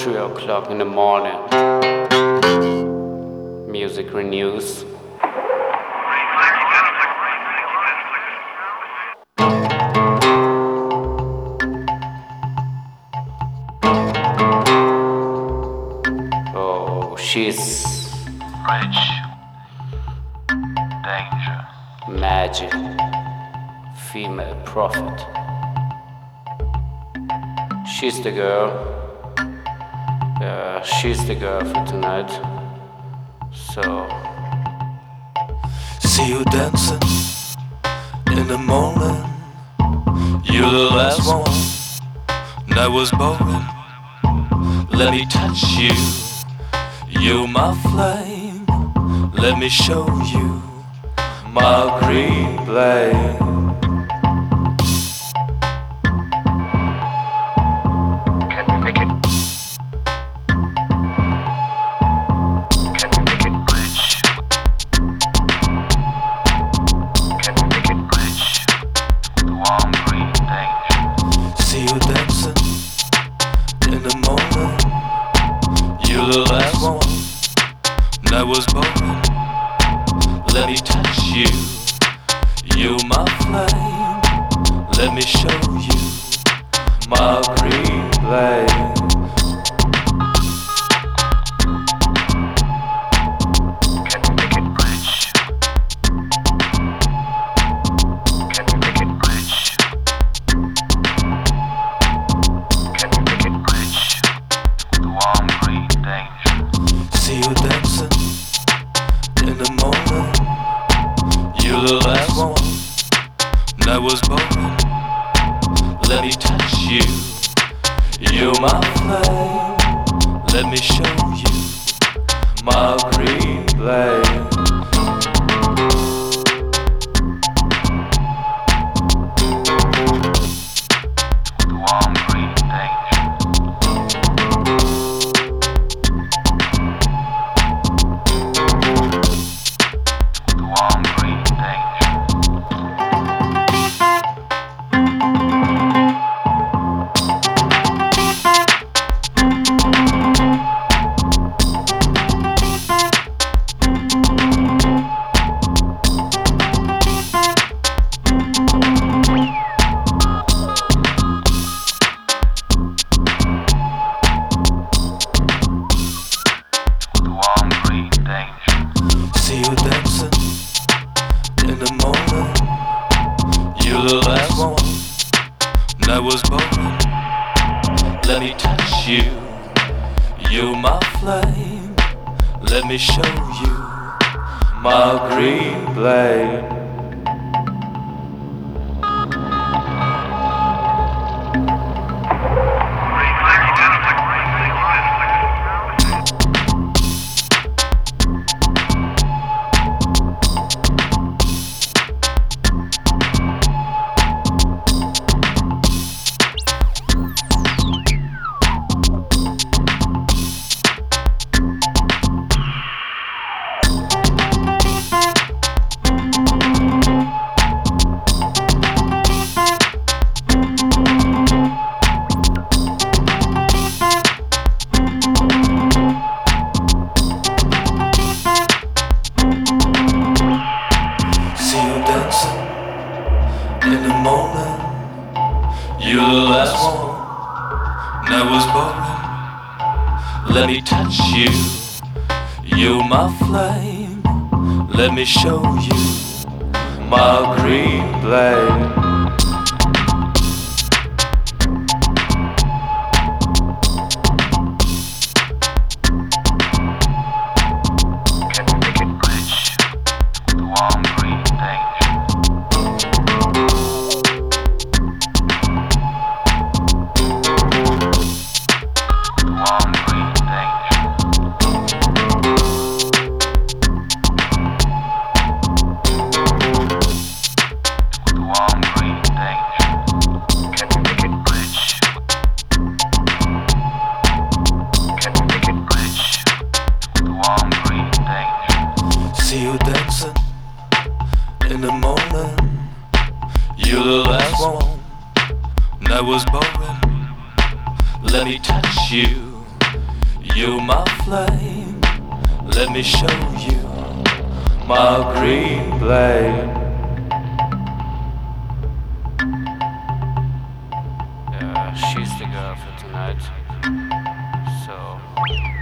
3 o'clock in the morning. Music renews. Oh, she's rich, danger, magic, female prophet. She's the girl. Yeah, she's the girl for tonight. So see you dancing in the morning. You're the last one that was boring. Let me touch you. You're my flame. Let me show you my green flame. The last one that was born. Let me touch you. You're my flame. Let me show you my green flame. See you dancing in the morning. You're the last one that was born. Let me touch you. You're my flame. Let me show you my green flame. See you dancing in the morning. You're the last one that was born. Let me touch you. You're my flame. Let me show you my green flame. In the morning, you're the last one that was born. Let me touch you. You're my flame. Let me show you my green flame. See you dancing in the morning. You're the last one that was born. Let me touch you. You're my flame. Let me show you my green blade. She's the girl for tonight. So